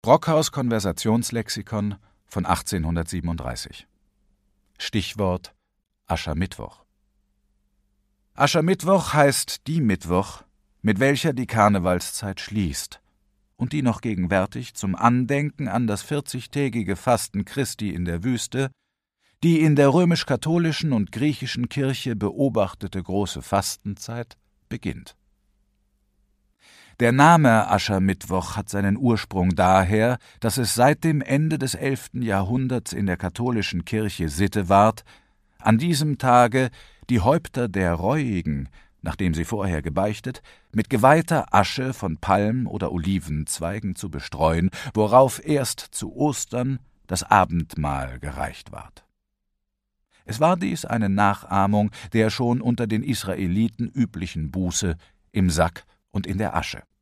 Brockhaus Konversationslexikon von 1837. Stichwort Aschermittwoch. Aschermittwoch heißt die Mittwoch, mit welcher die Karnevalszeit schließt und die noch gegenwärtig zum Andenken an das 40-tägige Fasten Christi in der Wüste, die in der römisch-katholischen und griechischen Kirche beobachtete große Fastenzeit, beginnt. Der Name Aschermittwoch hat seinen Ursprung daher, dass es seit dem Ende des 11. Jahrhunderts in der katholischen Kirche Sitte ward, an diesem Tage die Häupter der Reuigen, nachdem sie vorher gebeichtet, mit geweihter Asche von Palm- oder Olivenzweigen zu bestreuen, worauf erst zu Ostern das Abendmahl gereicht ward. Es war dies eine Nachahmung der schon unter den Israeliten üblichen Buße im Sack und in der Asche.